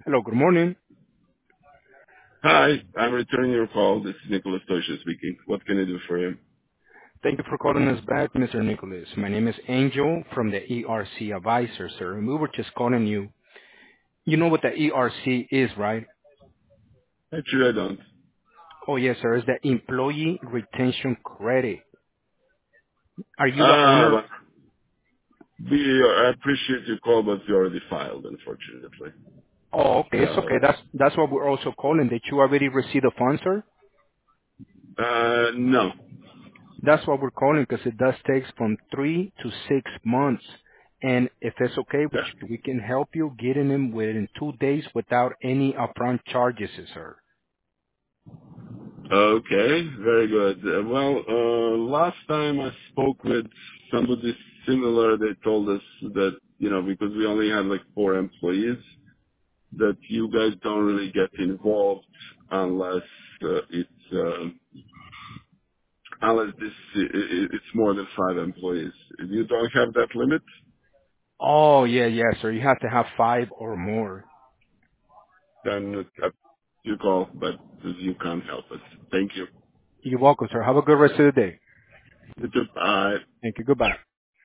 Hello, good morning. Hi, I'm returning your call. This is Nicholas Tosha speaking. What can I do for you? Thank you for calling us back, Mr. Nicholas. My name is Angel from the ERC Advisor, sir, and we were just calling you. You know what the ERC is, right? Actually, I don't. Oh, yes, sir. It's the Employee Retention Credit. Are you the Ah, owner? well, I appreciate your call, but you already filed, unfortunately. Oh, okay. It's okay. So, That's what we're also calling. Did you already receive the funds, sir? no. That's what we're calling because it does take from 3 to 6 months. And if it's okay, Yeah. we can help you getting them within 2 days without any upfront charges, sir. Okay, very good. Last time I spoke with somebody similar, they told us that, because we only had like 4 employees, that you guys don't really get involved unless unless it's more than 5 employees. You don't have that limit, Oh, yeah, yeah, sir. You have to have 5 or more. then you call, but you can't help us. Thank you. You're welcome, sir. Have a good rest of the day. Bye. Thank you. Goodbye.